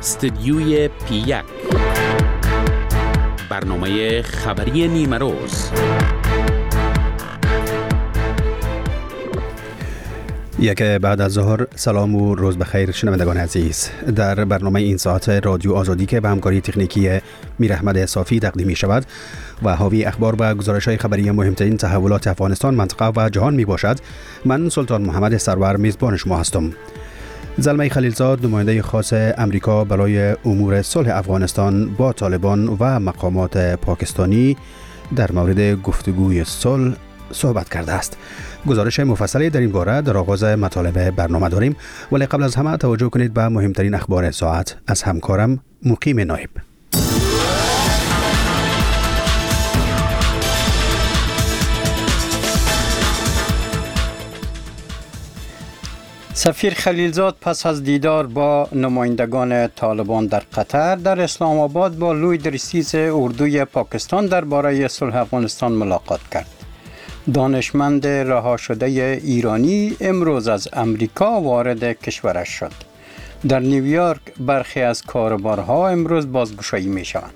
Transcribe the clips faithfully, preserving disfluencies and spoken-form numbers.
استدیوی پی یک، برنامه خبری نیمه روز. یک بعد از ظهر، سلام و روز بخیر شنوندگان عزیز. در برنامه این ساعت رادیو آزادی که به همکاری تکنیکی میر احمد صافی تقدیم می شود و حاوی اخبار و گزارش‌های خبری مهمترین تحولات افغانستان، منطقه و جهان می باشد، من سلطان محمد سرور میزبان شما هستم. زلمه خلیلزاد، نماینده خاص امریکا برای امور صلح افغانستان با طالبان و مقامات پاکستانی در مورد گفتگوی صلح صحبت کرده است. گزارش مفصلی در این باره در آغاز مطالب برنامه داریم، ولی قبل از همه توجه کنید به مهمترین اخبار ساعت از همکارم مقیم نایب. سفیر خلیلزاد پس از دیدار با نمایندگان طالبان در قطر در اسلام آباد با لوید رئیس اردوی پاکستان درباره صلح افغانستان ملاقات کرد. دانشمند رها شده ایرانی امروز از امریکا وارد کشورش شد. در نیویورک برخی از کاروبارها امروز بازگشایی می شوند.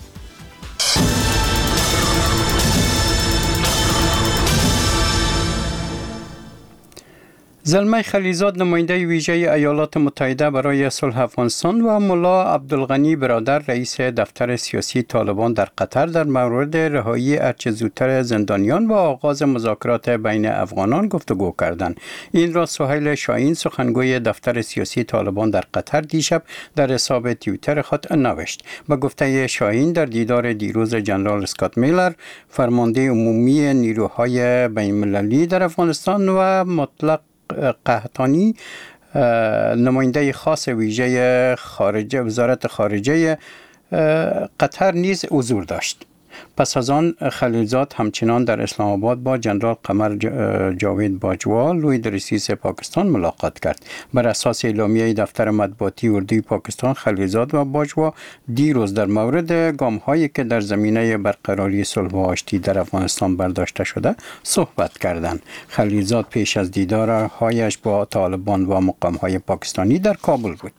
زلمه خلیلزاد، نماینده ویژه ایالات متحده برای صلح افغانستان و ملا عبدالغنی برادر، رئیس دفتر سیاسی طالبان در قطر، در مورد رهایی هرچه زودتر زندانیان و آغاز مذاکرات بین افغانان گفتگو کردند. این را سهیل شاهین، سخنگوی دفتر سیاسی طالبان در قطر، دیشب در حساب توییتر خود نوشت. به گفته شاهین، در دیدار دیروز جنرال اسکات میلر، فرمانده عمومی نیروهای بین‌المللی در افغانستان، و مطلق قحطانی، نماینده خاص ویژه خارجه وزارت خارجه قطر، نیز حضور داشت. پس از آن خلیلزاد همچنان در اسلام آباد با جنرال قمر جاوید باجوا، لوید رئیس پاکستان، ملاقات کرد. بر اساس اعلامیه دفتر مطبوعاتی اردوی پاکستان، خلیلزاد و باجوا دیروز در مورد گام‌هایی که در زمینه برقراری صلح و آشتی در افغانستان برداشته شده صحبت کردند. خلیلزاد پیش از دیدارهایش با طالبان و مقام‌های پاکستانی در کابل بود.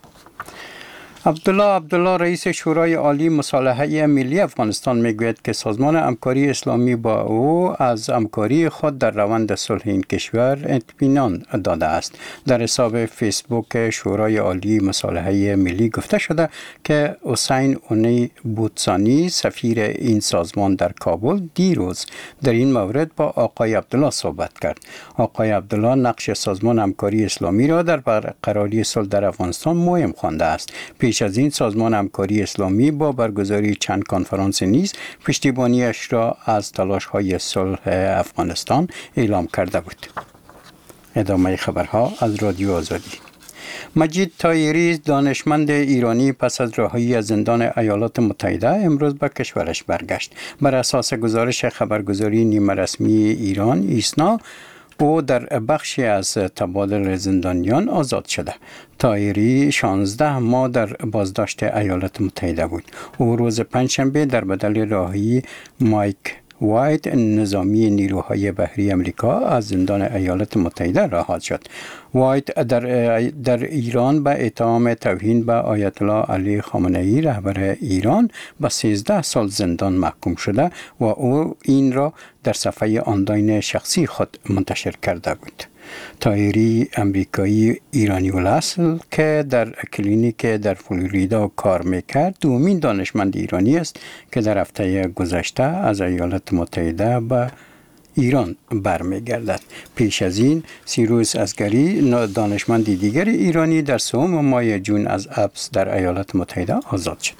عبدالله عبدالله، رئیس شورای عالی مصالحه ملی افغانستان، میگوید که سازمان همکاری اسلامی با او از همکاری خود در روند صلح این کشور اطمینان داده است. در حساب فیسبوک شورای عالی مصالحه ملی گفته شده که حسین اونی بوتسانی، سفیر این سازمان در کابل، دیروز در این مورد با آقای عبدالله صحبت کرد. آقای عبدالله نقش سازمان همکاری اسلامی را در برقراری صلح در افغانستان مهم خوانده است. پیش از این سازمان همکاری اسلامی با برگزاری چند کنفرانس نیز پشتیبانیش را از تلاش‌های صلح افغانستان اعلام کرده بود. ادامه خبرها از رادیو آزادی. مجید طایری، دانشمند ایرانی، پس از رهایی از زندان ایالات متحده امروز به کشورش برگشت. بر اساس گزارش خبرگزاری نیمه رسمی ایران ایسنا، او در بخشی از تبادل زندانیان آزاد شده. طایری شانزده ماه در بازداشت ایالات متحده بود. او روز پنجشنبه در بدل رهایی مایک وایت، نظامی نیروهای بحری امریکا، از زندان ایالات متحده رها شد. وایت در, در ایران به اتهام توهین به آیت الله علی خامنه‌ای، رهبر ایران، به سیزده سال زندان محکوم شده و او این را در صفحه آنلاین شخصی خود منتشر کرده بود. طایری، امریکایی ایرانی الاصل که در کلینیک در فلوریدا کار میکرد، دومین دانشمند ایرانی است که در هفته گذشته از ایالات متحده به ایران برمیگردد. پیش از این سیروس اصغری، دانشمند دیگر ایرانی، در سوم ماه جون از حبس در ایالات متحده آزاد شد.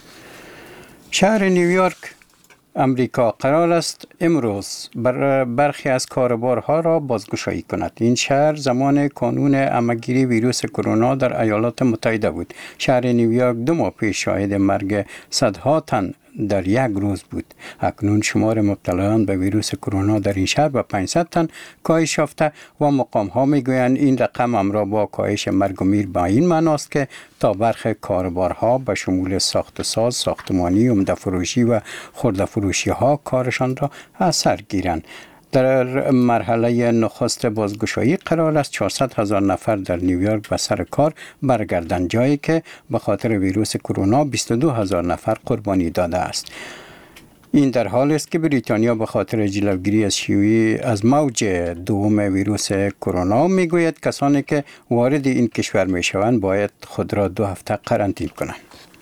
شهر نیویورک امریکا قرار است امروز بر برخی از کاروبارها را بازگشایی کند. این شهر زمان کانون همه‌گیری ویروس کرونا در ایالات متحده بود. شهر نیویورک دو ماه پیش شاهد مرگ صدها تن در یک روز بود. اکنون شمار مبتلایان به ویروس کرونا در این شهر به پانصد تن کاهش یافته و مقام ها میگویند این رقم همراه با کاهش مرگ و میر به این معناست که تا برخی کاروبارها به شمول ساخت ساز، ساختمانی، عمده فروشی و خرده فروشی ها کارشان را اثر گیرند. در مرحله نخست بازگشایی قرار است چهارصد هزار نفر در نیویورک به سر کار برگردند، جایی که به خاطر ویروس کرونا بیست و دو هزار نفر قربانی داده است. این در حالی است که بریتانیا به خاطر جلوگیری از شیوع از موج دوم ویروس کرونا میگوید کسانی که وارد این کشور میشوند باید خود را دو هفته قرنطینه کنند.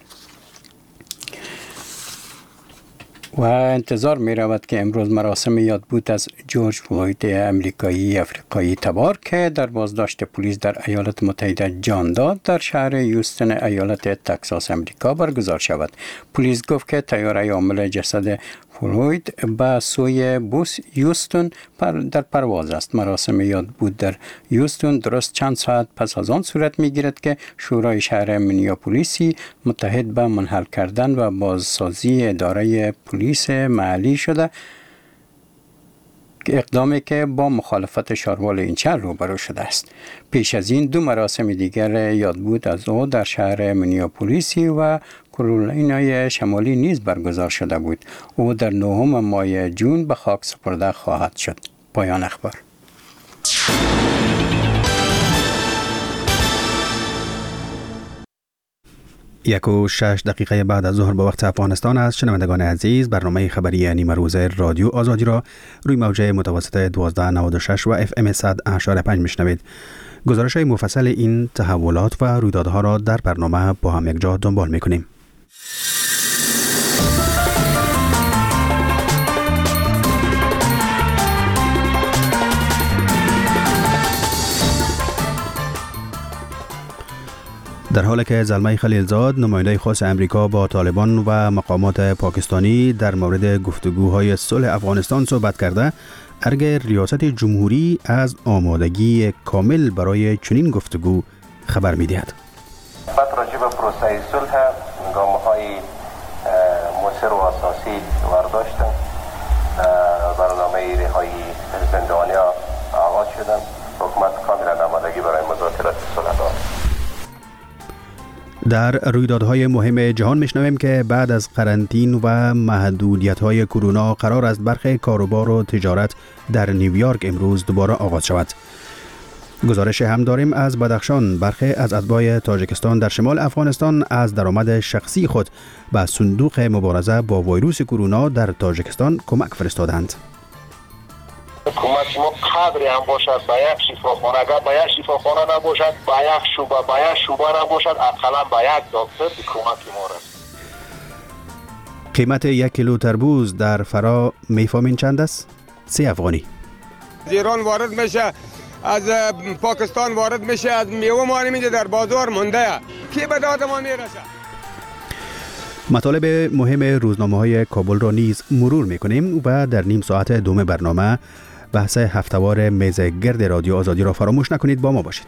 و انتظار می رود که امروز مراسم یادبود از جورج فلوید امریکایی افریقایی تبار که در بازداشت پلیس در ایالات متحده جان داد در شهر هیوستن ایالت تگزاس امریکا برگزار شود. پلیس گفت که طیاره حامل جسد فلوید به سوی بوس هیوستن پر در پرواز است. مراسم یادبود در هیوستن درست چند ساعت پس از آن صورت می گیرد که شورای شهر مینیاپولیسی متحد به منحل کردن و بازسازی اداره پلیس محلی شده، اقدامی که با مخالفت شاروال این شهر روبرو شده است. پیش از این دو مراسم دیگر یادبود از او در شهر مینیاپولیسی و کارولینای شمالی نیز برگزار شده بود. او در نهم ماه جون به خاک سپرده خواهد شد. پایان اخبار. یک و شش دقیقه بعد از ظهر به وقت افغانستان است. شنوندگان عزیز، برنامه خبری نیمه روز رادیو آزادی را روی موج متوسط دوازده نود و شش و اف ام صد و اشاره پنج میشنوید. گزارش های مفصل این تحولات و رویدادها را در برنامه با هم یک جا دنبال میکنیم. در حالی که زلمه خلیلزاد نماینده خاص امریکا با طالبان و مقامات پاکستانی در مورد گفتگوهای صلح افغانستان صحبت کرده، ارگ ریاست جمهوری از آمادگی کامل برای چنین گفتگو خبر می‌دهد. بعد راجع به پروسه صلح گام‌های مؤثر و اساسی برداشتن، برنامه رهایی زندانیان آغاز شدن. حکومت کاملا آمادگی برای مذاکرات صلح دارد. در رویدادهای مهم جهان میشنویم که بعد از قرنطینه و محدودیت‌های کرونا قرار است برخی کاروبار و تجارت در نیویورک امروز دوباره آغاز شود. گزارش هم داریم از بدخشان. برخی از اتباع تاجیکستان در شمال افغانستان از درآمد شخصی خود به صندوق مبارزه با ویروس کرونا در تاجیکستان کمک فرستادند. کمک ما قدری هم باشد به یک شفاخانه، اگر به یک شفاخانه نباشد به یک شعبه، به یک شعبه نباشد اقلا به یک دکتر کمک ما رسید. قیمت یک کیلو تربوز در فرا میفهمین چند است؟ سی افغانی. از ایران وارد میشه، از پاکستان وارد میشه، از میوه ما نمیده در بازار مونده، کی به داد ما میرسه؟ مطالب مهم روزنامه‌های کابل را نیز مرور میکنیم و در نیم ساعت دوم برنامه بحث هفته‌وار میز گرد رادیو آزادی را فراموش نکنید. با ما باشید.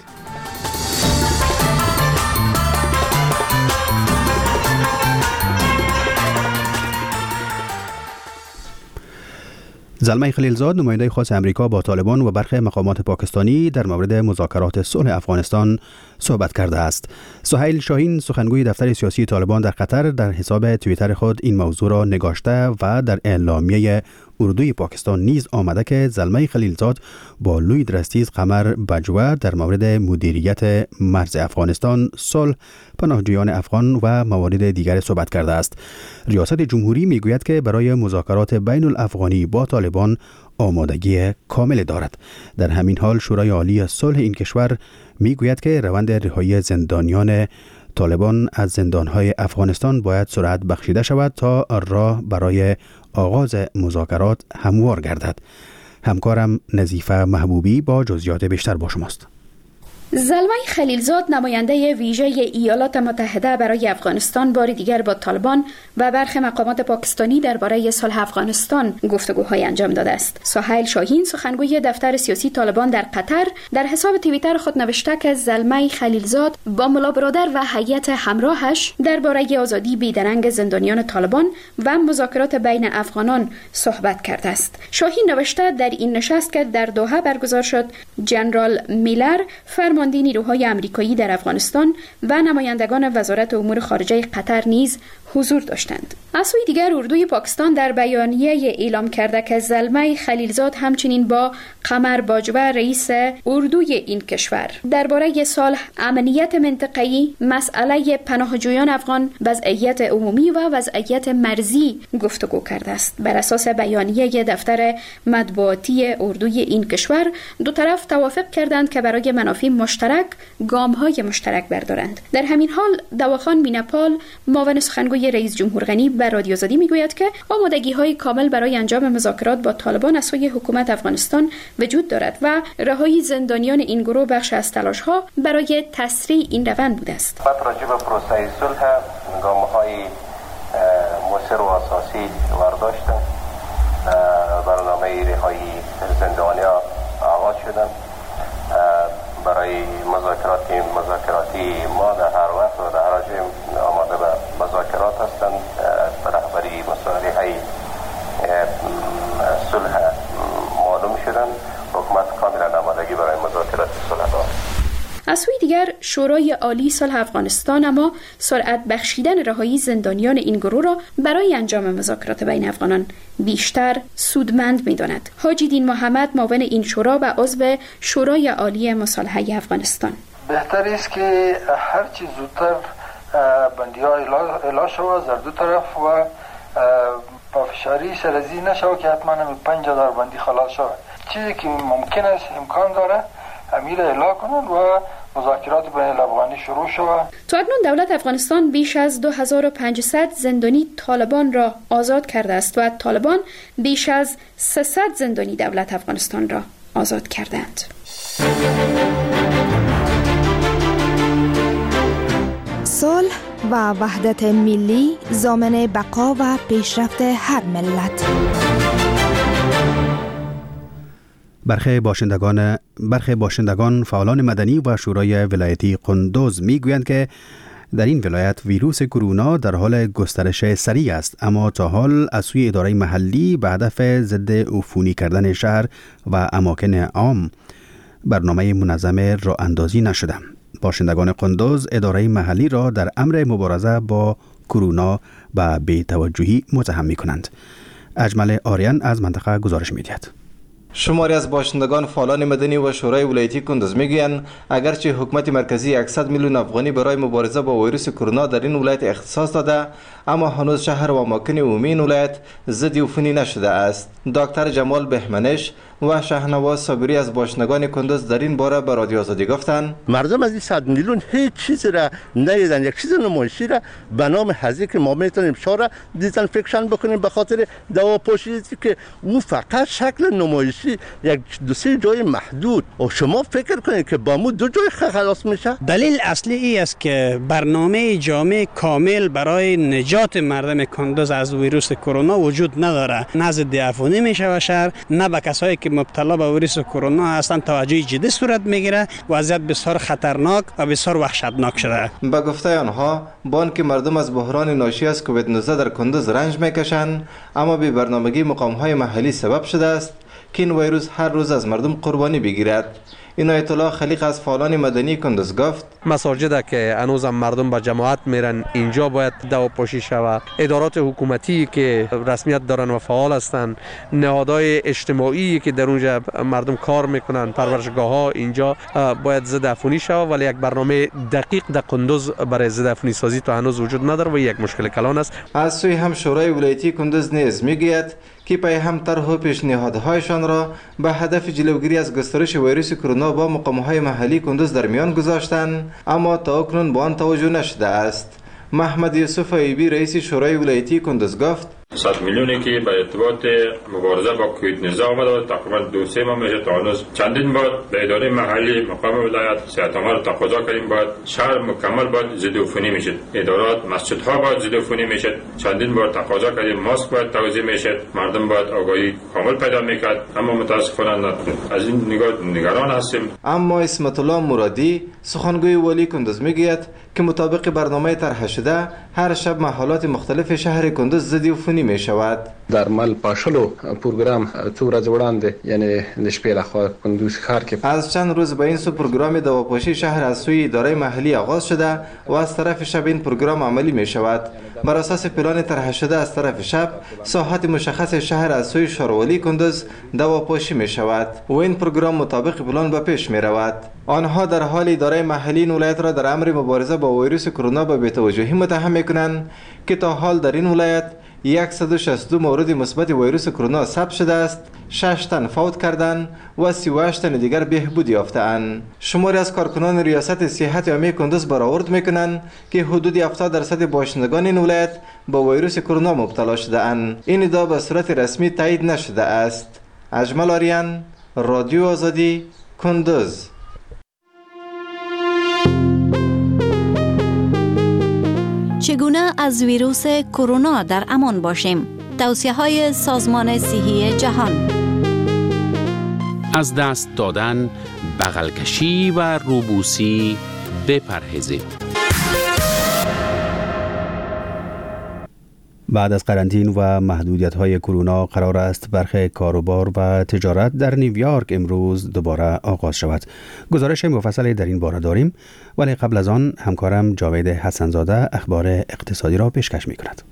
زلمه خلیلزاد نماینده خاص امریکا با طالبان و برخی مقامات پاکستانی در مورد مذاکرات صلح افغانستان صحبت کرده است. سهیل شاهین سخنگوی دفتر سیاسی طالبان در قطر در حساب توییتر خود این موضوع را نگاشته و در اعلامیه اردوی پاکستان نیز آمده که زلمه خلیلزاد با لوید رستیز قمر بجوه در مورد مدیریت مرز افغانستان، صلح، پناهجویان افغان و موارد دیگر صحبت کرده است. ریاست جمهوری میگوید که برای مذاکرات بین الافغانی با طالبان آمادگی کامل دارد. در همین حال شورای عالی صلح این کشور میگوید که روند رهایی زندانیان طالبان از زندانهای افغانستان باید سرعت بخشیده شود تا راه برای آغاز مذاکرات هموار گردد. همکارم نظیفه محبوبی با جزئیات بیشتر با شماست. زلمه خلیلزاد نماینده ویژه ایالات متحده برای افغانستان بار دیگر با طالبان و برخی مقامات پاکستانی درباره صلح افغانستان گفتگوهای انجام داده است. سهیل شاهین سخنگوی دفتر سیاسی طالبان در قطر در حساب توییتر خود نوشته که زلمه خلیلزاد با ملا برادر و هیئت همراهش درباره آزادی بیدرنگ زندانیان طالبان و مذاکرات بین افغانان صحبت کرده است. شاهین نوشته در این نشست که در دوحه برگزار شد، جنرال میلر فرمانده نیروهای آمریکایی در افغانستان و نمایندگان وزارت امور خارجه قطر نیز حضور داشتند. از سوی دیگر اردوی پاکستان در بیانیه اعلام کرده که زلمه خلیلزاد همچنین با قمر باجوه رئیس اردوی این کشور درباره صلح، امنیت منطقه‌ای، مسئله پناهجویان افغان، وضعیت عمومی و وضعیت مرزی گفتگو کرده است. بر اساس بیانیه دفتر مطبوعاتی اردوی این کشور، دو طرف توافق کردند که برای منافع مشترک گام‌های مشترک بردارند. در همین حال دواخان مینپال، معاون سخنگوی رئیس جمهور غنی به رادیو آزادی میگوید که آمادگی‌های کامل برای انجام مذاکرات با طالبان از سوی حکومت افغانستان وجود دارد و رهایی زندانیان این گروه بخش از تلاش‌ها برای تسریع این روند بوده است. راجع به پروسه صلح گام‌های مؤثر و اساسی برداشتن. برنامه رهایی زندانیان آغاز شدن. برای مذاکرات مذاکراتی ما در هر وقت و در هر جای آماده به مذاکرات هستند. رهبری مسائل های صلح معلوم شدن. حکومت کاملا آمادگی برای مذاکرات صلح دارد. از سوی دیگر شورای عالی صلح افغانستان اما سرعت بخشیدن رهایی زندانیان این گروه را برای انجام مذاکرات بین افغانان بیشتر سودمند می‌داند. حاجی دین محمد، معاون این شورا و عضو شورای عالی مصالحه افغانستان: بهتر است که هر چی زودتر بندی‌ها اعلام شود در دو طرف و پافشاری سرازی نشود که حتما هم پنج هزار بندی خلاص شود. چیزی که ممکن است امکان داره امیر اعلام کنند و مذاکرات بین الافغانی شروع شود. تا اکنون دولت افغانستان بیش از دو هزار و پانصد زندانی طالبان را آزاد کرده است و طالبان بیش از سیصد زندانی دولت افغانستان را آزاد کردند. صلح و وحدت ملی ضامن بقا و پیشرفت هر ملت. برخی باشندگان برخی باشندگان فعالان مدنی و شورای ولایتی قندوز میگویند که در این ولایت ویروس کرونا در حال گسترش سریع است، اما تا حال از سوی اداره محلی به هدف ضد عفونی کردن شهر و اماکن عام برنامه منظم راه اندازی نشده. باشندگان قندوز اداره محلی را در امر مبارزه با کرونا و بی‌توجهی متهم می‌کنند. اجمل آریان از منطقه گزارش می‌دهد. شماری از باشندگان فعالان مدنی و شورای ولایتی کندوز میگویند اگرچه حکومت مرکزی صد میلیون افغانی برای مبارزه با ویروس کرونا در این ولایت اختصاص داده، اما هنوز شهر و اماکن عمومی این ولایت ضد عفونی نشده است. دکتر جمال بهمنش و شهنواز صابری از باشندگان کندوز در این باره به رادیو آزادی گفتند مردم از این صد میلیون هیچ چیزی را ندیدن. یک چیز نمایشی را به نام هزینه که ما میتونیم شهر دیزینفکشن بکنیم به خاطر دوا پوشیدی که او فقط شکل نمایشی یک دو سه جای محدود. و شما فکر کنید که با مو دو جای خلاص میشه. دلیل اصلی ای است که برنامه جامع کامل برای نجات مردم کندوز از ویروس کرونا وجود نداره. نه ضد عفونی میشه و شهر نه به کسایی که مبتلا به ویروس کرونا هستند توجه جدی صورت میگیره. وضعیت بسیار خطرناک و بسیار وحشتناک شده. به گفته آنها با آنکه مردم از بحران ناشی از کووید نوزده در کندوز رنج میکشند، اما بی برنامگی مقام‌های محلی سبب شده است که این ویروس هر روز از مردم قربانی بگیرد. عنایت الله خلیق از فعالان مدنی کندوز گفت مساجد که هنوز مردم به جماعت میرن اینجا باید دواپاشی شود. ادارات حکومتی که رسمیت دارن و فعال هستند، نهادهای اجتماعی که در اونجا مردم کار میکنن، پرورشگاه ها اینجا باید ضد عفونی شود، ولی یک برنامه دقیق در کندوز برای ضد عفونی سازی تا هنوز وجود نداره و یک مشکل کلان است. از سوی هم شورای ولایتی کندوز نیز میگوید که پای هم طرح و پیشنهادهایشان را به هدف جلوگیری از گسترش ویروس کرونا با مقام‌های محلی کندوز در میان گذاشتند، اما تا اکنون با آن توجه نشده است. محمد یوسف ایبی رئیس شورای ولایتی کندوز گفت صد میلیونی که به ارتباط مبارزه با کووید نوزده آمده تقریبا دو سه ماه میشه تا هنوز چندین بار به اداره محلی مقام ولایت صحت‌آمار رو تقاضا کردیم باید شهر مکمل باید ضد عفونی میشد، ادارات مسجدها باید ضد عفونی میشد، چندین بار تقاضا کردیم ماسک باید توزیع میشد، مردم باید آگاهی کامل پیدا میکرد، اما متاسفانه نداره. از این نگاه نگران هستیم. اما اسمت الله مرادی سخنگوی والی کندوز میگوید که مطابق برنامه طرح شده هر شب محلات مختلف شهر کندوز ضد عفونی می شود. در مل پاشلو پروگرام تو ورځ وړاندې یعنی د شپې لخوا کندوز ښار کې از چند روز به این سو پروگرام دواپاشی شهر از سوی اداره محلی آغاز شده و از طرف شب این پروگرام عملی می شود. بر اساس پلان طرح شده از طرف شب ساحت مشخص شهر از سوی شاروالی کندوز دواپاشی می شود و این پروگرام مطابق پلان به پیش می رود. آنها در حال اداره محلی این ولایت را در امر مبارزه با ویروس کرونا به بی‌توجهی متهم می‌کنند که تا حال در این ولایت صد و شصت و دو مورد مثبت ویروس کرونا ثبت شده است، شش تن فوت کردند و سی و هشت تن دیگر بهبود یافته‌اند. شماری از کارکنان ریاست صحت عامه کندوز برآورد می‌کنند که حدود هفتاد درصد باشندگان این ولایت با ویروس کرونا مبتلا شده‌اند. این ادعا به صورت رسمی تایید نشده است. اجمل آریان، رادیو آزادی، کندوز. چگونه از ویروس کرونا در امان باشیم؟ توصیه‌های سازمان صحی جهان. از دست دادن، بغل کشی و روبوسی بپرهیزید. بعد از قرنطین و محدودیت‌های کرونا قرار است برخی کاروبار و تجارت در نیویورک امروز دوباره آغاز شود. گزارش مفصلی در این باره داریم، ولی قبل از آن همکارم جاوید حسنزاده اخبار اقتصادی را پیشکش می‌کند.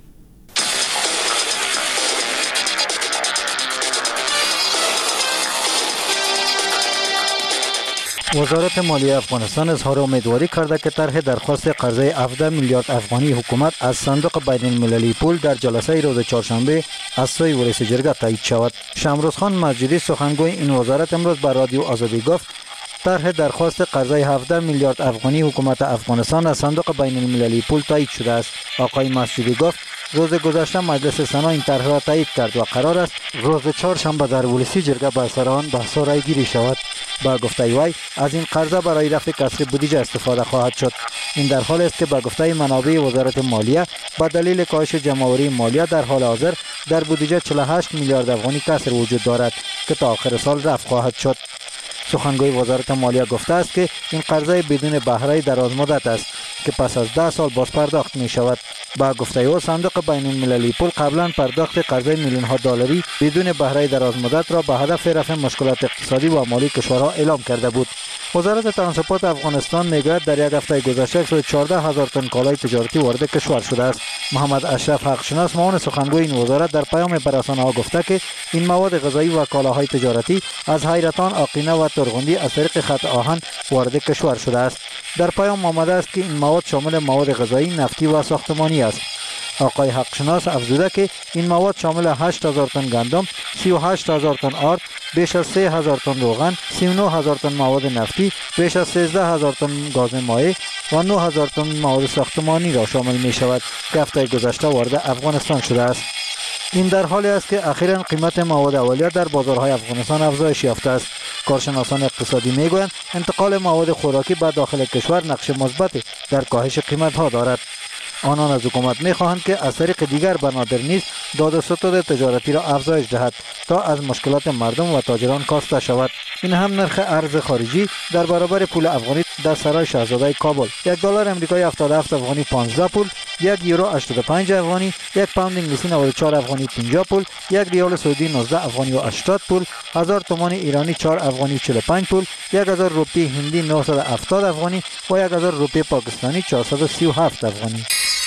وزارت مالیه افغانستان اظهار امیدواری کرده که طرح درخواست قرضه هفده میلیارد افغانی حکومت از صندوق بین المللی پول در جلسه روز چهارشنبه از سوی رئیس جرگه تایید شود. شمروز خان مسجدی سخنگوی این وزارت امروز به رادیو آزادی گفت طرح درخواست قرضه هفده میلیارد افغانی حکومت افغانستان از صندوق بین المللی پول تایید شده است. آقای مسجدی گفت روز گذشته مجلس سنا این طرح را تایید کرد و قرار است روز چهارشنبه در ولسی جرگه بر سر آن بحث و رای گیری شود. با گفته وی از این قرضه برای رفع کسر بودجه استفاده خواهد شد. این در حال است که با گفته منابع وزارت مالیه با دلیل کاهش جمع‌آوری مالیه در حال حاضر در بودجه چهل و هشت میلیارد افغانی کسر وجود دارد که تا آخر سال رفع خواهد شد. سخنگوی وزارت مالیه گفته است که این قرضه بدون بهره دراز مدت است که پس از ده سال باز پرداخت می شود. با گفته او صندوق بین المللی پول قبلا پرداخت قرضه میلیون ها دلاری بدون بهره دراز مدت را به هدف رفع مشکلات اقتصادی و مالی کشورها اعلام کرده بود. وزارت ترانسپورت افغانستان میگوید در یک هفته گذشته صد و چهارده هزار تن کالای تجارتی وارد کشور شده است. محمد اشرف حقشناس معاون سخنگوی این وزارت در پیام به رسانه‌ها گفته که این مواد غذایی و کالاهای تجارتی از حیرتان، آقینه و ترغندی از طریق خط آهن وارد کشور شده است. در پیام آمده است که این مواد شامل مواد غذایی، نفتی و ساختمانی است. آقای حقشناس افزوده که این مواد شامل هشت هزار تن گندم، سی و هشت هزار تن آرد، بیش از سه هزار تن روغن، سی و نه هزار تن مواد نفتی، بیش از سیزده هزار تن گاز مایع و نه هزار تن مواد ساختمانی را شامل می شود که هفته گذشته وارد افغانستان شده است. این در حالی است که اخیراً قیمت مواد اولیه در بازارهای افغانستان افزایش یافته است. کارشناسان اقتصادی میگویند انتقال مواد خوراکی به داخل کشور نقش مثبتی در کاهش قیمت‌ها دارد. آنان از حکومت می‌خواهند که از طریق دیگر بنادر نیز داد و ستد تجارتی را افزایش دهد تا از مشکلات مردم و تاجران کاسته شود. این هم نرخ ارز خارجی در برابر پول افغانی در سرای شاهزاده کابل یک دلار آمریکایی هفتاد و هفت افغانی پانزده پول، یک یورو هشتاد و پنج افغانی، یک پوند انگلیسی نود و چهار افغانی پنجاه پول، یک ریال سعودی نوزده افغانی و هشتاد پول، هزار تومان ایرانی چهار افغانی چهل و پنج پول، یک هزار روپی هندی نهصد و هفتاد افغانی و یک هزار روپی پاکستانی چهارصد و سی و هفت افغانی.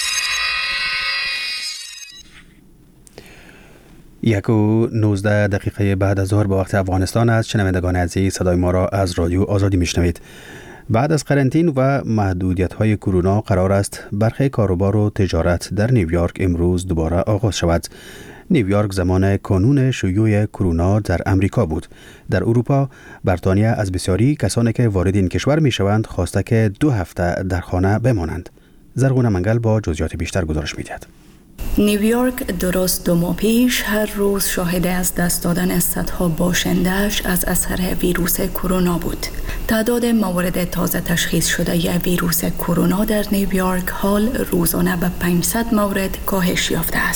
یک و نوزده دقیقه بعد از ظهر به وقت افغانستان است. شنوندگان عزیز صدای ما را از رادیو آزادی میشنوید. بعد از قرنطین و محدودیت‌های کرونا قرار است برخی کاروبار و تجارت در نیویورک امروز دوباره آغاز شود. نیویورک زمان کانون شیوع کرونا در امریکا بود. در اروپا بریتانیا از بسیاری کسانی که وارد این کشور میشوند خواسته که دو هفته در خانه بمانند. زرغونه منگل با جزئیات بیشتر گزارش می‌دهد. نیویورک درست دو ماه پیش هر روز شاهد از دست دادن صدها باشنده‌اش از اثر ویروس کرونا بود. تعداد موارد تازه تشخیص شده ی ویروس کرونا در نیویورک حال روزانه به پانصد مورد کاهش یافته است.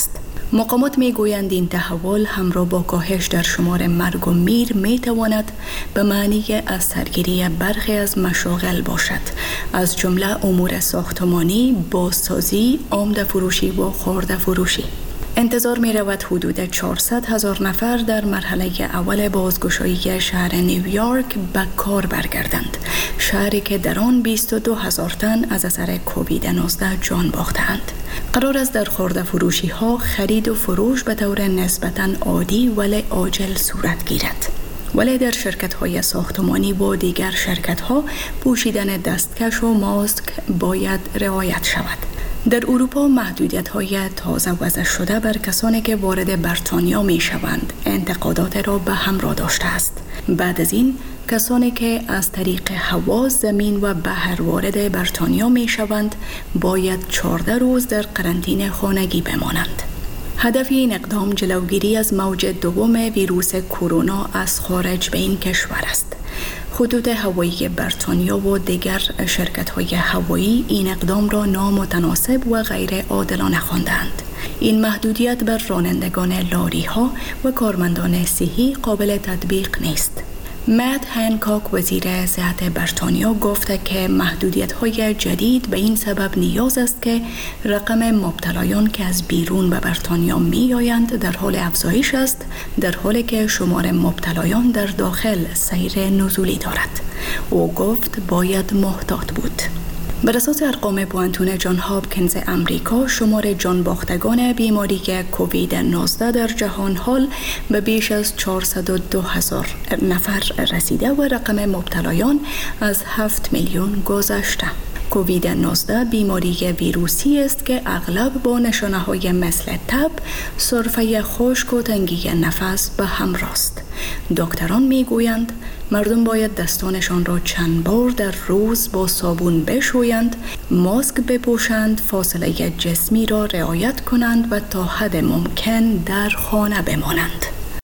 مقامات می گویند این تحول همراه با کاهش در شمار مرگ و میر می تواند به معنی از سرگیری برخی از مشاغل باشد، از جمله امور ساختمانی، بازسازی، آمده فروشی و خرده فروشی. انتظار می رود حدود چهارصد هزار نفر در مرحله اول بازگشایی شهر نیویورک به کار برگردند، شهری که در آن بیست و دو هزار تن از اثر کووید نوزده جان باختند. قرار است در خرده فروشی ها خرید و فروش به طور نسبتاً عادی ولی عاجل صورت گیرد. ولی در شرکت های ساختمانی و دیگر شرکت ها پوشیدن دستکش و ماسک باید رعایت شود. در اروپا محدودیت های تازه وضع شده بر کسانی که وارد بریتانیا می شوند انتقادات را به همراه داشته است. بعد از این کسانی که از طریق هوا، زمین و بحر وارد بریتانیا می شوند باید چهارده روز در قرنطینه خانگی بمانند. هدف این اقدام جلوگیری از موج دوم ویروس کرونا از خارج به این کشور است. خطوط هوایی بریتانیا و دیگر شرکت‌های هوایی این اقدام را نامتناسب و غیر عادلانه خواندند. این محدودیت بر رانندگان لاری‌ها و کارمندان صحی قابل تطبیق نیست. مت هنکاک وزیر صحت بریتانیا گفته که محدودیت‌های جدید به این سبب نیاز است که رقم مبتلایان که از بیرون به بریتانیا می‌آیند در حال افزایش است، در حالی که شمار مبتلایان در داخل سیر نزولی دارد. او گفت باید محتاط بود. بر اساس ارقام پوانتون جان هاپکینز امریکا، شمار جان باختگان بیماری کووید نوزده در جهان حال به بیش از چهارصد و دو هزار نفر رسیده و رقم مبتلایان از هفت میلیون گذشته. کووید نوزده بیماری ویروسی است که اغلب با نشانه‌های مثل تب، سرفه خشک و تنگی نفس به همراه است. دکتران میگویند مردم باید دستانشان را چند بار در روز با صابون بشویند، ماسک بپوشند، فاصله جسمی را رعایت کنند و تا حد ممکن در خانه بمانند.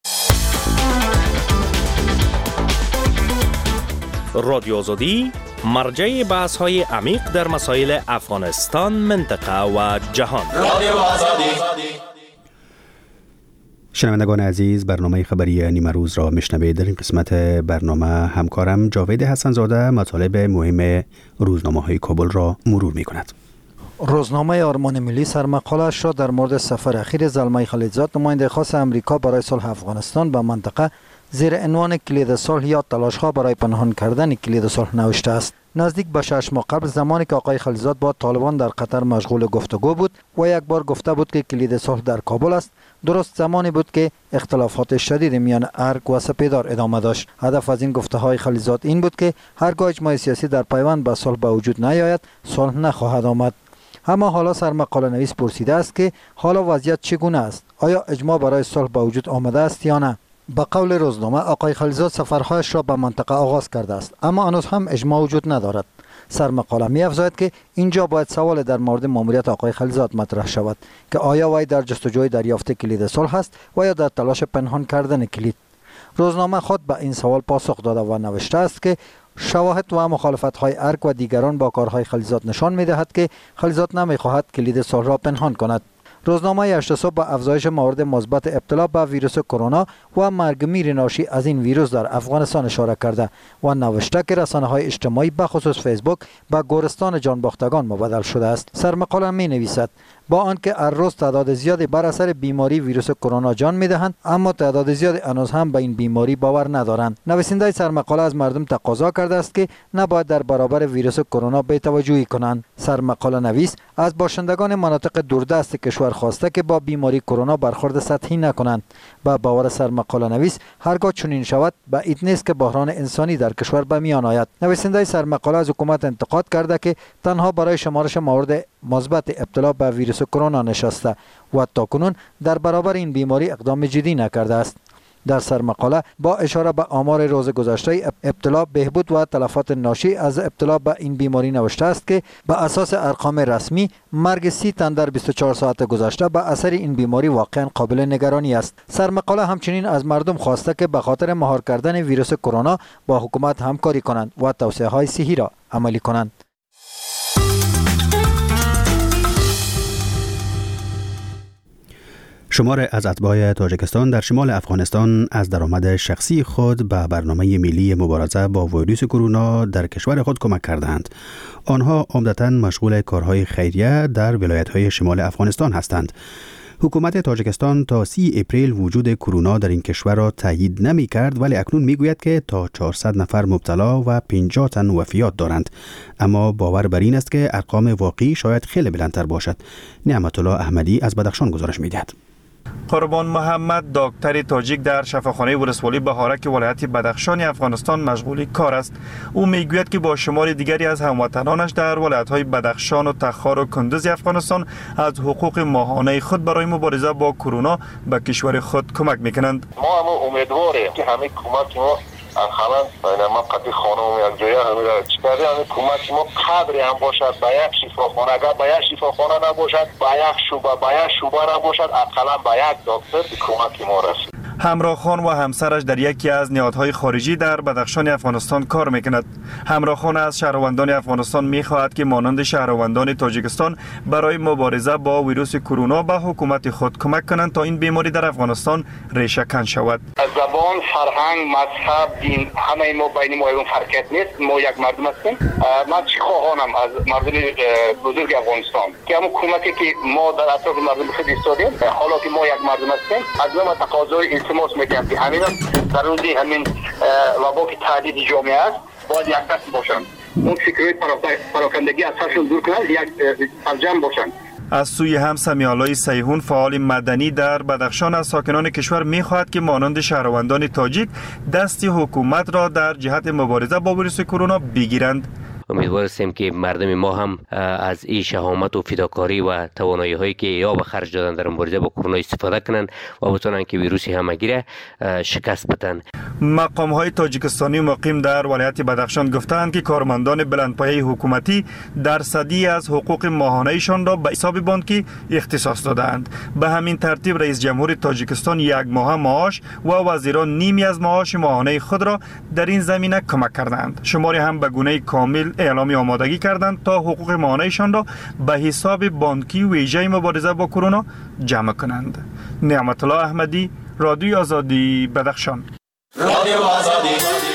رادیو آزادی مرجع بحث های عمیق در مسائل افغانستان، منطقه و جهان. رادیو آزادی. شنوندگان عزیز، برنامه خبری نیمه روز را میشنوید. در این قسمت برنامه همکارم جاوید حسنزاده مطالب مهم روزنامه‌های کابل را مرور می‌کند. روزنامه آرمان ملی سرمقاله‌اش را در مورد سفر اخیر زلمه خلیلزاد نماینده خاص امریکا برای صلح افغانستان به منطقه زیر عنوان کلید صلح یا تلاش‌ها برای پنهان کردن کلید صلح نوشته است. نزدیک به شش ماه قبل، زمانی که آقای خلیلزاد با طالبان در قطر مشغول گفتگو بود و یک بار گفته بود که کلید صلح در کابل است، درست زمانی بود که اختلافات شدید میان ارگ و سپیدار ادامه داشت. هدف از این گفته‌های خلیلزاد این بود که هرگاه اجماع سیاسی در پیوند به صلح به وجود نیاید، صلح نخواهد آمد. اما حالا سرمقاله نویس پرسیده است که حالا وضعیت چگونه است؟ آیا اجماع برای صلح به وجود آمده است یا نه؟ به قول روزنامه، آقای خلیلزاد سفرهایش را به منطقه آغاز کرده است، اما هنوز هم اجماع وجود ندارد. سرمقاله می افزاید که اینجا باید سوال در مورد ماموریت آقای خلیلزاد مطرح شود که آیا وی در جستجوی دریافت کلید صلح است و یا در تلاش پنهان کردن کلید. روزنامه خود به این سوال پاسخ داده و نوشته است که شواهد و مخالفت‌های ارگ و دیگران با کارهای خلیلزاد نشان می‌دهد که خلیلزاد نمی‌خواهد کلید صلح را پنهان کند. روزنامه هشت صبح به افزایش موارد مثبت ابتلا به ویروس کرونا و مرگ میر ناشی از این ویروس در افغانستان اشاره کرده و نوشته که رسانه‌های اجتماعی به خصوص فیسبوک به گورستان جانباختگان مبدل شده است. سرمقاله می‌نویسد با آنکه هر روز تعداد زیادی بر اثر بیماری ویروس کرونا جان می‌دهند، اما تعداد زیادی هنوز هم به این بیماری باور ندارند. نویسنده سرمقاله از مردم تقاضا کرده است که نباید در برابر ویروس کرونا بی‌توجهی کنند. سرمقاله نویس از باشندگان مناطق دوردست کشور خواسته که با بیماری کرونا برخورد سطحی نکنند. با باور سرمقاله نویس هرگاه چنین شود، بعید نیست که بحران انسانی در کشور به میان آید. نویسنده سرمقاله از حکومت انتقاد کرده که تنها برای شمارش موارد مثبت ابتلا به ویروس کرونا نشسته و تاکنون در برابر این بیماری اقدام جدی نکرده است. در سرمقاله با اشاره به آمار روز گذشته ابتلا، بهبود و تلفات ناشی از ابتلا به این بیماری نوشته است که به اساس ارقام رسمی مرگ سی تن در بیست و چهار ساعت گذشته به اثر این بیماری واقعا قابل نگرانی است. سرمقاله همچنین از مردم خواسته که به خاطر مهار کردن ویروس کرونا با حکومت همکاری کنند و توصیه‌های صحی را عملی کنند. شمار از اتباع تاجیکستان در شمال افغانستان از درآمد شخصی خود به برنامه ملی مبارزه با ویروس کرونا در کشور خود کمک کردند. آنها عمدتاً مشغول کارهای خیریه در ولایت‌های شمال افغانستان هستند. حکومت تاجیکستان تا سی اپریل وجود کرونا در این کشور را تایید نمی کرد، ولی اکنون می گوید که تا چهارصد نفر مبتلا و پنجاه تن وفیات دارند. اما باور بر این است که ارقام واقعی شاید خیلی بلندتر باشد. نعمت الله احمدی از بدخشان گزارش می دهد. قربان محمد دکتر تاجیک در شفاخانه ولسوالی بهارک ولایت بدخشان افغانستان مشغول کار است. او میگوید که با شمار دیگری از هموطنانش در ولایت‌های بدخشان و تخار و کندوز افغانستان از حقوق ماهانه خود برای مبارزه با کرونا به کشور خود کمک میکنند. ما هم امیدواریم که همه کمک ما خلان ما قدی خانم یک جایی همه چکاری همه کمک ما قدری هم باشد با یک شفاخانه، اگر با یک شفاخانه نباشد با یک شعبه با یک شعبه نباشد اقلا با یک دکتر کمک ما رسید. همراه خان و همسرش در یکی از نهادهای خارجی در بدخشان افغانستان کار میکند. همراه خان از شهروندان افغانستان میخواهد که مانند شهروندان تاجیکستان برای مبارزه با ویروس کرونا به حکومت خود کمک کنند تا این بیماری در افغانستان ریشه کن شود. زبان، فرهنگ، مذهب، دین همه ما بین ما اون فرقیت نیست. ما یک مردم هستیم. من چی خواهانم از مردم بزرگ افغانستان که همون کمکی که ما در اطراف مردم خود ایستادیم، حالا که ما یک مردم هستیم، از ما تقاضای التماس میکنم که همین در روزی همین وبا که تهدید جامعه است باید یک دست باشند. اون فکری پراکندگی از سرشون دور کنند، یک سرجم باشند. از سوی هم سمیعالای سیحون فعال مدنی در بدخشان از ساکنان کشور می‌خواهد که مانند شهروندان تاجیک دست حکومت را در جهت مبارزه با ویروس کرونا بگیرند. امیدوار هستیم که مردم ما هم از این شهامت و فداکاری و توانایی هایی که یا به خرج دادن در مبارزه با کرونا استفاده کنند و بتونن که ویروس همگیره شکست بدن. مقام های تاجیکستانی مقیم در ولایت بدخشان گفتند که کارمندان بلندپایه حکومتی درصدی از حقوق ماهانه‌شان را به حساب بانکی اختصاص دادند. به همین ترتیب رئیس جمهور تاجیکستان یک ماه معاش و وزیران نیمی از معاش ماهانه خود را در این زمینه کمک کردند. شماری هم به گونه کامل اعلامی آمادگی کردند تا حقوق ماهانه‌شان را به حساب بانکی ویژه مبارزه با کرونا جمع کنند. نعمت الله احمدی، رادیو آزادی، بدخشان. رادیو آزادی.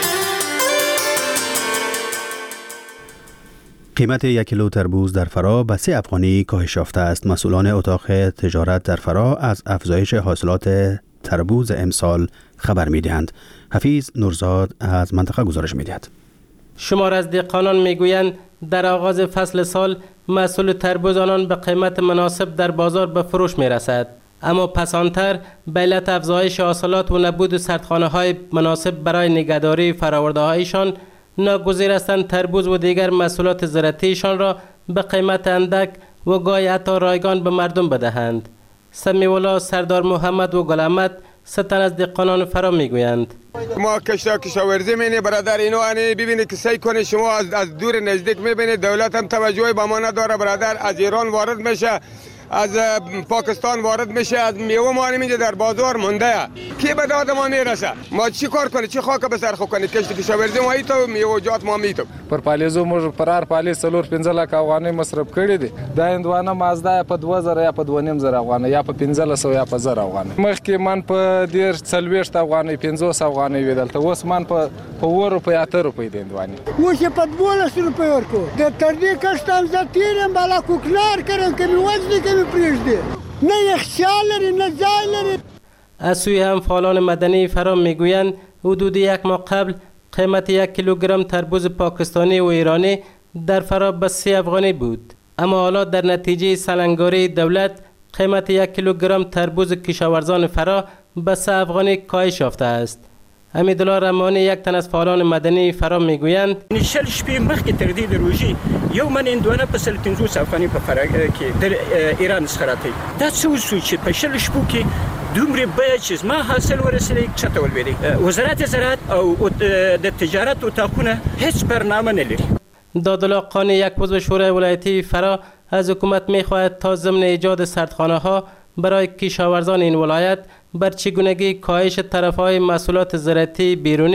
قیمت یک کیلو تربوز در فرا به سه افغانی کاهش یافته است. مسئولان اتاق تجارت در فرا از افزایش حاصلات تربوز امسال خبر می‌دهند. حفیظ نورزاد از منطقه گزارش می‌دهد. شمار از دهقانان میگویند در آغاز فصل سال محصول تربوز آنان به قیمت مناسب در بازار به فروش میرسد، اما پسانتر به علت افزایش حاصلات و نبود سردخانه‌های مناسب برای نگهداری فرآورده‌هایشان ناگزیر هستند تربوز و دیگر محصولات زراعتیشان را به قیمت اندک و گاهی حتی رایگان به مردم بدهند. سمیعالله، سردار محمد و گل احمد ستن از دهقانان فرا میگویند ما کشتا کشاورزی مینه برادر اینو انی ببینید که سعی کنید شما از, از دور نزدیک میبینید دولت هم توجهی به ما نداره برادر. از ایران وارد میشه، از پاکستان وارد میشه، از میوه ما اینجا در بازار مونده کی به داد ما میرسه. ما چی کار کنیم؟ چی خاک به سر خو کنیم؟ کشت کشاورزی ما ایتو میوه جات ما میتو پر پالیزو موږ پرار پالی سلور پنځه لک افغانۍ مصرف کړي دي. دا اندوانه مازدا په دوه زره یا په دوه نیم زره افغانۍ یا په پنځه سو یا په زره افغانۍ. مخکې من په ډیر څلوېښت افغانۍ پنځوس افغانۍ ویدل ته اوس من په په اوه روپۍ اته روپۍ دی اندوانې. اوس په دولس روپۍ ورکو. د تر دې کښت هم زه تیرم بالا کوکنار کړم که مې وزنې که مې پرېږدي. نه یخچال لري نه ځای لري. از سوی هم فعالان مدنی فرا میگویند حدود یک ماه قبل قیمت یک کیلوگرم تربوز پاکستانی و ایرانی در فرا به سی افغانی بود، اما حالا در نتیجه سلنگاری دولت قیمت یک کیلوگرم تربوز کشاورزان فرا به سه افغانی کاهش یافته است. حمیدالله رحمانی یک تن از فعالان مدنی فرا میگویند شل شپې مخکې تر دې د روژې یو من هندوانه په سل پنځوس افغانۍ په فرا کې د ایران څخه راته دا څه وشو چې په شل شپو کې دومره بیه چې زما حاصل ورسېدی چته ولوېدی. وزارت زراعت او د تجارت اتاقونه هیڅ برنامه نه لري. دادالله قانی یک عضو شورای ولایتی فرا از حکومت میخواهد تا ضمن ایجاد سردخانه ها برای کشاورزان این ولایت بر چگونگی کاهش طرفهای محصولات زراعتی بیرونی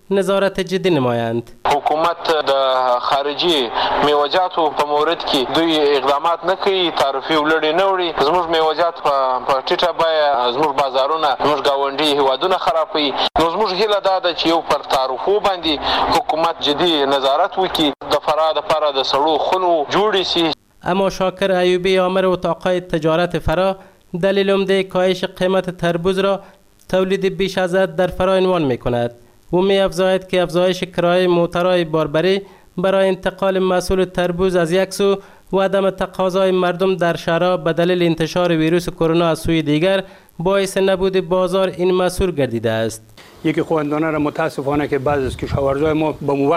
نظارت جدی نمایند. حکومت د خارجي میوجاتو په مورد کې دوی اقدامات نه کوي، تعرفي ولړي نه وړي، زموږ میوجات په ټیټه بیه زموږ بازارونه زموږ گاونډي هیوادونه خرابوي. نو زموږ هیله دا ده چې یو پر تعرفو باندې حکومت جدي نظارت وکړي، د فرا لپاره د سړو خونو جوړې سي. اما شاکر ایوبی آمر اتاقای تجارت فرا دلیل عمده کاهش قیمت تربوز را تولید بیش از حد در فرا عنوان می کند. او می افزاید که افزایش کرایه موترهای باربری برای انتقال محصول تربوز از یک سو و عدم تقاضای مردم در شهرها به دلیل انتشار ویروس کرونا از سوی دیگر باعث نبود بازار این محصول گردیده است. یکی خواندانه را متاسفانه که بعضی از کشاورزای ما به